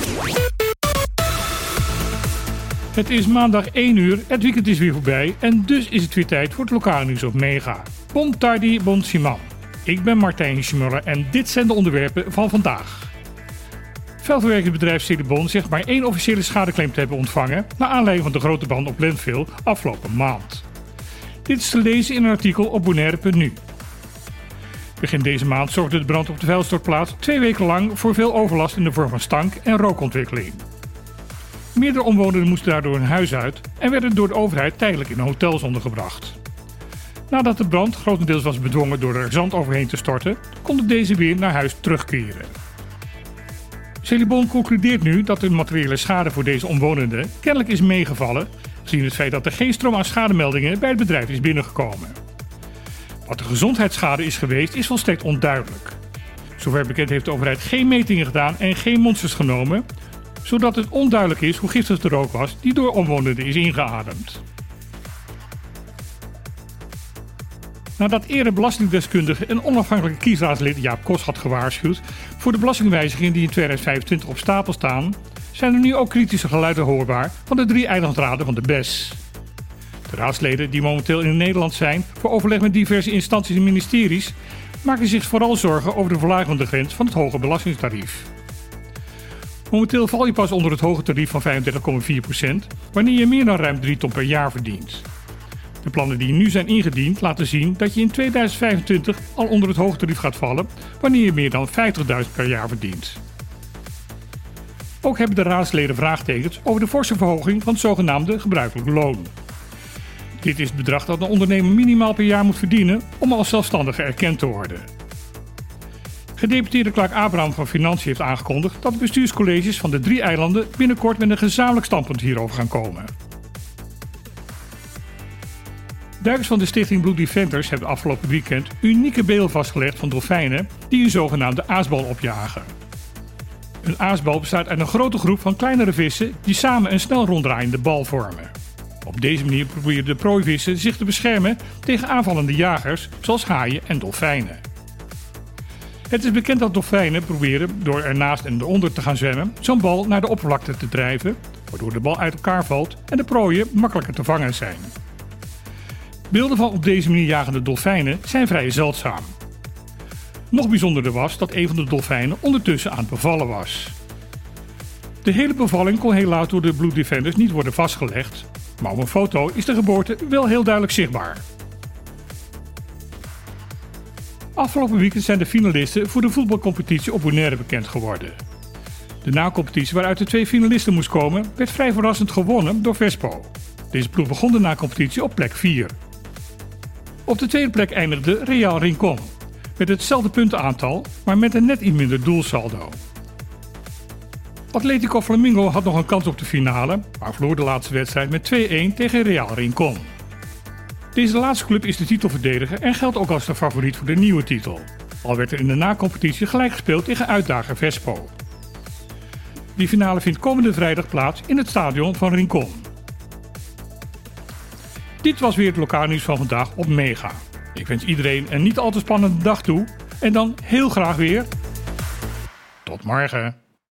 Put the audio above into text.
Het is maandag 1 uur, het weekend is weer voorbij en dus is het weer tijd voor het lokale nieuws op Mega. Bon tardi, bon Simon. Ik ben Martijn Schmuller en dit zijn de onderwerpen van vandaag. Vuilverwerkingsbedrijf Celebon zegt maar 1 officiële schadeclaim te hebben ontvangen naar aanleiding van de grote brand op landfill afgelopen maand. Dit is te lezen in een artikel op bonaire.nu. Begin deze maand zorgde de brand op de vuilstortplaats 2 weken lang voor veel overlast in de vorm van stank en rookontwikkeling. Meerdere omwonenden moesten daardoor hun huis uit en werden door de overheid tijdelijk in hotels ondergebracht. Nadat de brand grotendeels was bedwongen door er zand overheen te storten, konden deze weer naar huis terugkeren. Celebon concludeert nu dat de materiële schade voor deze omwonenden kennelijk is meegevallen, gezien het feit dat er geen stroom aan schademeldingen bij het bedrijf is binnengekomen. Wat de gezondheidsschade is geweest is volstrekt onduidelijk. Zover bekend heeft de overheid geen metingen gedaan en geen monsters genomen, zodat het onduidelijk is hoe giftig de rook was die door omwonenden is ingeademd. Nadat eerder belastingdeskundige en onafhankelijke kiesraadslid Jaap Kos had gewaarschuwd voor de belastingwijzigingen die in 2025 op stapel staan, zijn er nu ook kritische geluiden hoorbaar van de 3 eilandsraden van de BES. De raadsleden die momenteel in Nederland zijn voor overleg met diverse instanties en ministeries maken zich vooral zorgen over de verlaging van de grens van het hoge belastingtarief. Momenteel val je pas onder het hoge tarief van 35,4% wanneer je meer dan ruim 3 ton per jaar verdient. De plannen die nu zijn ingediend laten zien dat je in 2025 al onder het hoge tarief gaat vallen wanneer je meer dan 50.000 per jaar verdient. Ook hebben de raadsleden vraagtekens over de forse verhoging van het zogenaamde gebruikelijk loon. Dit is het bedrag dat een ondernemer minimaal per jaar moet verdienen om als zelfstandige erkend te worden. Gedeputeerde Clark Abraham van Financiën heeft aangekondigd dat de bestuurscolleges van de 3 eilanden binnenkort met een gezamenlijk standpunt hierover gaan komen. Duikers van de stichting Blue Defenders hebben afgelopen weekend unieke beelden vastgelegd van dolfijnen die een zogenaamde aasbal opjagen. Een aasbal bestaat uit een grote groep van kleinere vissen die samen een snel ronddraaiende bal vormen. Op deze manier proberen de prooivissen zich te beschermen tegen aanvallende jagers zoals haaien en dolfijnen. Het is bekend dat dolfijnen proberen door ernaast en eronder te gaan zwemmen zo'n bal naar de oppervlakte te drijven, waardoor de bal uit elkaar valt en de prooien makkelijker te vangen zijn. Beelden van op deze manier jagende dolfijnen zijn vrij zeldzaam. Nog bijzonderder was dat een van de dolfijnen ondertussen aan het bevallen was. De hele bevalling kon helaas door de Blue Defenders niet worden vastgelegd, maar op een foto is de geboorte wel heel duidelijk zichtbaar. Afgelopen weekend zijn de finalisten voor de voetbalcompetitie op Bonaire bekend geworden. De nacompetitie waaruit de 2 finalisten moest komen werd vrij verrassend gewonnen door Vespo. Deze ploeg begon de nacompetitie op plek 4. Op de tweede plek eindigde Real Rincon, met hetzelfde puntenaantal, maar met een net iets minder doelsaldo. Atletico Flamingo had nog een kans op de finale, maar verloor de laatste wedstrijd met 2-1 tegen Real Rincon. Deze laatste club is de titelverdediger en geldt ook als de favoriet voor de nieuwe titel, al werd er in de nacompetitie gelijk gespeeld tegen uitdager Vespo. Die finale vindt komende vrijdag plaats in het stadion van Rincon. Dit was weer het lokale nieuws van vandaag op Mega. Ik wens iedereen een niet al te spannende dag toe en dan heel graag weer tot morgen.